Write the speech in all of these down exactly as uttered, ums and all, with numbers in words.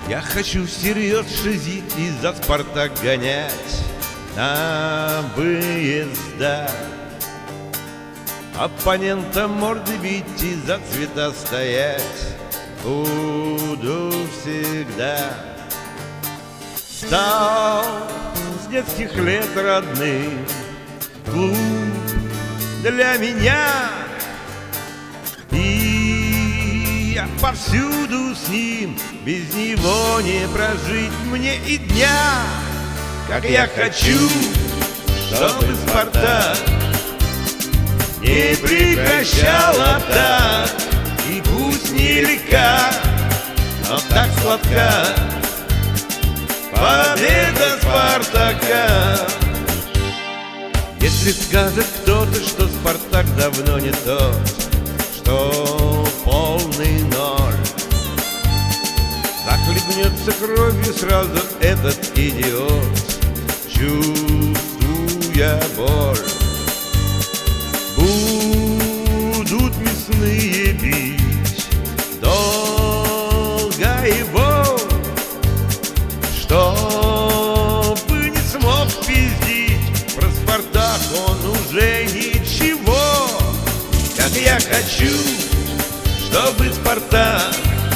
Я хочу всерьез шизить и за «Спартак» гонять на выезда, оппонента морды бить и за цвета стоять буду всегда. Стал с детских лет родным клуб для меня, и я повсюду с ним, без него не прожить мне и дня. Как я хочу, чтобы «Спартак» не прекращал атак, и пусть нелегка, но так сладка победа «Спартака». Если скажет кто-то, что «Спартак» давно не тот, что полный ноль, захлебнется кровью сразу этот идиот, чувствуя боль. Будут мясные бить долго его, чтобы не смог пиздить про «Спартак» он уже ничего. Как я хочу, чтобы «Спартак»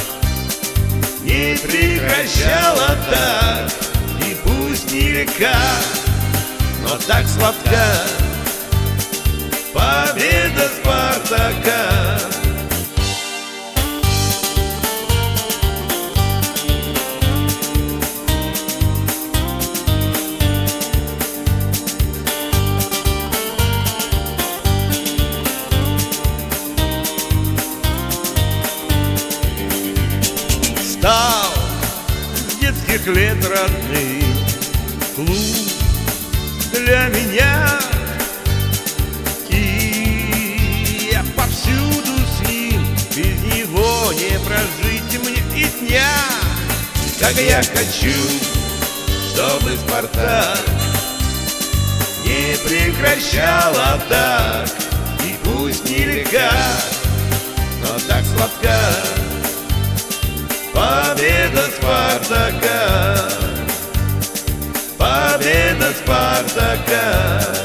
не прекращал атак, и пусть нелегка, но так сладка победа «Спартака». Стал с детских лет родным клуб для меня, и я повсюду с ним, без него не прожить мне и дня. Как я хочу, чтобы «Спартак» не прекращал атак, и пусть нелегка, но так сладка победа «Спартака», победа «Спартака».